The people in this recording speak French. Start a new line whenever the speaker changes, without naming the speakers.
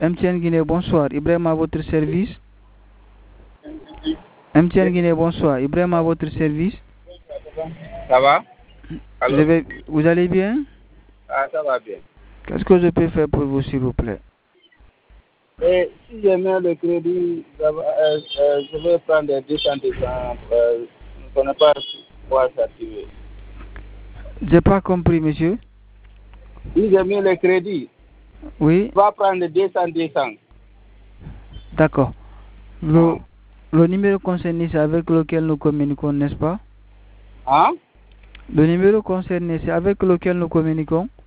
MTN Guinée, bonsoir. Ibrahim à votre service. MTN Guinée, bonsoir. Ibrahim à votre service.
Ça va?
Vous allez bien?
Ah, ça va bien.
Qu'est-ce que je peux faire pour vous, s'il vous plaît?
Et si je mets le crédit, je vais prendre 200. Je ne connais pas quoi s'activer.
J'ai pas compris, monsieur.
Si je mets le crédit,
oui,
je vais prendre 200.
D'accord. Le numéro concerné, c'est avec lequel nous communiquons, n'est-ce pas?
Hein?
Le numéro concerné, c'est avec lequel nous communiquons?